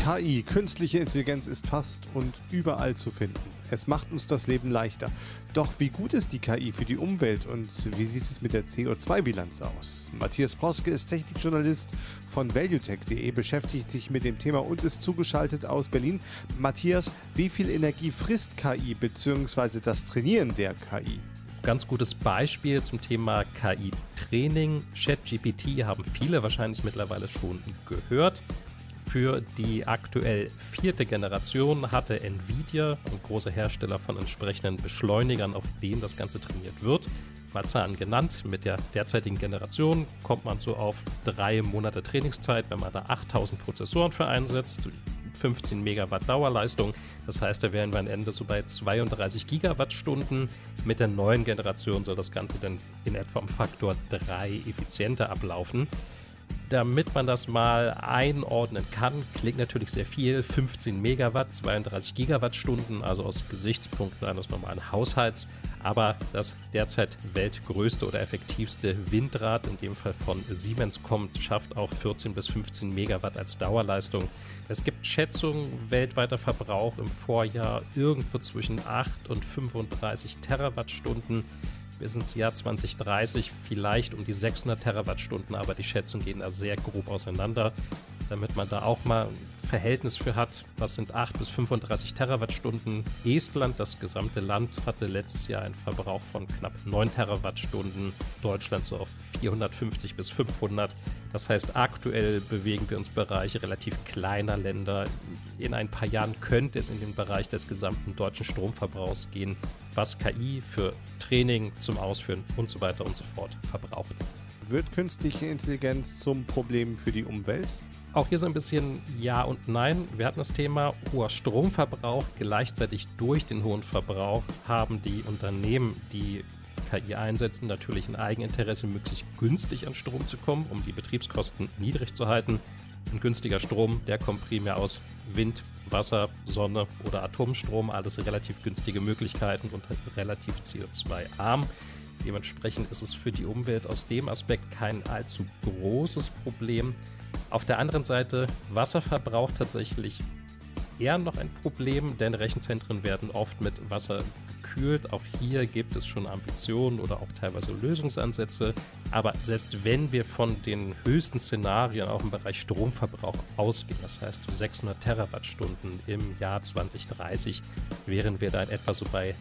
KI, künstliche Intelligenz, ist fast und überall zu finden. Es macht uns das Leben leichter. Doch wie gut ist die KI für die Umwelt und wie sieht es mit der CO2-Bilanz aus? Matthias Proske ist Technikjournalist von valuetech.de, beschäftigt sich mit dem Thema und ist zugeschaltet aus Berlin. Matthias, wie viel Energie frisst KI bzw. das Trainieren der KI? Ganz gutes Beispiel zum Thema KI-Training. ChatGPT haben viele wahrscheinlich mittlerweile schon gehört. Für die aktuell 4. Generation hatte Nvidia, ein großer Hersteller von entsprechenden Beschleunigern, auf denen das Ganze trainiert wird, mal Zahlen genannt. Mit der derzeitigen Generation kommt man so auf 3 Monate Trainingszeit, wenn man da 8000 Prozessoren für einsetzt, 15 Megawatt Dauerleistung. Das heißt, da wären wir am Ende so bei 32 Gigawattstunden. Mit der neuen Generation soll das Ganze dann in etwa um Faktor 3 effizienter ablaufen. Damit man das mal einordnen kann, klingt natürlich sehr viel. 15 Megawatt, 32 Gigawattstunden, also aus Gesichtspunkten eines normalen Haushalts. Aber das derzeit weltgrößte oder effektivste Windrad, in dem Fall von Siemens kommt, schafft auch 14 bis 15 Megawatt als Dauerleistung. Es gibt Schätzungen, weltweiter Verbrauch im Vorjahr irgendwo zwischen 8 und 35 Terawattstunden. Bis ins Jahr 2030 vielleicht um die 600 Terawattstunden, aber die Schätzungen gehen da sehr grob auseinander, damit man da auch mal ein Verhältnis für hat. Was sind 8 bis 35 Terawattstunden? Estland, das gesamte Land, hatte letztes Jahr einen Verbrauch von knapp 9 Terawattstunden, Deutschland so auf 450 bis 500. Das heißt, aktuell bewegen wir uns im Bereich relativ kleiner Länder. In ein paar Jahren könnte es in den Bereich des gesamten deutschen Stromverbrauchs gehen, was KI für Training, zum Ausführen und so weiter und so fort verbraucht. Wird künstliche Intelligenz zum Problem für die Umwelt? Auch hier so ein bisschen Ja und Nein. Wir hatten das Thema hoher Stromverbrauch. Gleichzeitig durch den hohen Verbrauch haben die Unternehmen, die KI einsetzen, natürlich ein Eigeninteresse, möglichst günstig an Strom zu kommen, um die Betriebskosten niedrig zu halten. Ein günstiger Strom, der kommt primär aus Wind, Wasser, Sonne oder Atomstrom. Alles relativ günstige Möglichkeiten und relativ CO2-arm. Dementsprechend ist es für die Umwelt aus dem Aspekt kein allzu großes Problem. Auf der anderen Seite, Wasserverbrauch tatsächlich eher noch ein Problem, denn Rechenzentren werden oft mit Wasser gekühlt. Auch hier gibt es schon Ambitionen oder auch teilweise Lösungsansätze. Aber selbst wenn wir von den höchsten Szenarien auch im Bereich Stromverbrauch ausgehen, das heißt 600 Terawattstunden im Jahr 2030, wären wir da in etwa so bei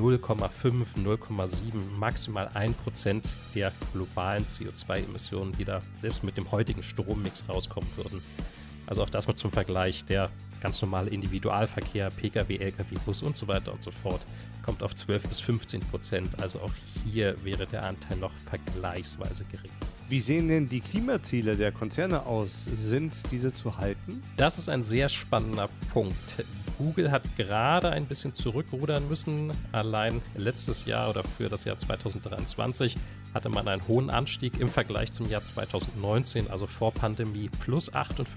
0,5, 0,7, maximal 1% der globalen CO2-Emissionen, die da selbst mit dem heutigen Strommix rauskommen würden. Also auch das mal zum Vergleich, der ganz normale Individualverkehr, Pkw, Lkw, Bus und so weiter und so fort, kommt auf 12 bis 15%. Also auch hier wäre der Anteil noch vergleichsweise gering. Wie sehen denn die Klimaziele der Konzerne aus? Sind diese zu halten? Das ist ein sehr spannender Punkt. Google hat gerade ein bisschen zurückrudern müssen. Allein letztes Jahr oder für das Jahr 2023 hatte man einen hohen Anstieg im Vergleich zum Jahr 2019, also vor Pandemie, plus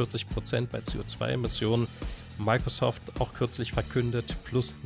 48% bei CO2-Emissionen. Microsoft auch kürzlich verkündet, plus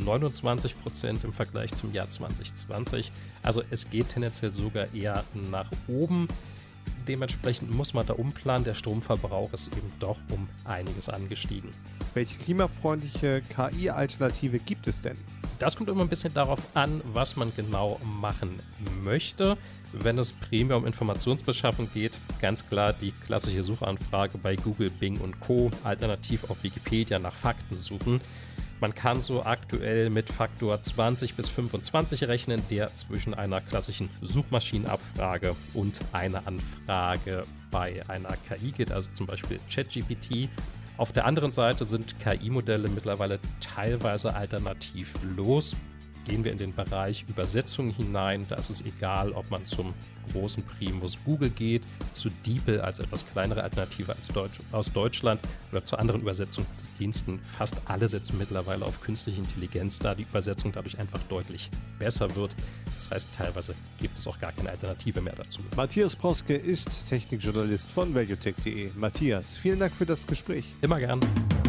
29% im Vergleich zum Jahr 2020. Also es geht tendenziell sogar eher nach oben. Dementsprechend muss man da umplanen. Der Stromverbrauch ist eben doch um einiges angestiegen. Welche klimafreundliche KI-Alternative gibt es denn? Das kommt immer ein bisschen darauf an, was man genau machen möchte. Wenn es primär um Informationsbeschaffung geht, ganz klar die klassische Suchanfrage bei Google, Bing und Co. Alternativ auf Wikipedia nach Fakten suchen. Man kann so aktuell mit Faktor 20 bis 25 rechnen, der zwischen einer klassischen Suchmaschinenabfrage und einer Anfrage bei einer KI geht, also zum Beispiel ChatGPT. Auf der anderen Seite sind KI-Modelle mittlerweile teilweise alternativlos. Gehen wir in den Bereich Übersetzung hinein, da ist es egal, ob man zum großen Primus Google geht, zu DeepL als etwas kleinere Alternative aus Deutschland oder zu anderen Übersetzungsdiensten. Fast alle setzen mittlerweile auf künstliche Intelligenz, da die Übersetzung dadurch einfach deutlich besser wird. Das heißt, teilweise gibt es auch gar keine Alternative mehr dazu. Matthias Proske ist Technikjournalist von valuetech.de. Matthias, vielen Dank für das Gespräch. Immer gern.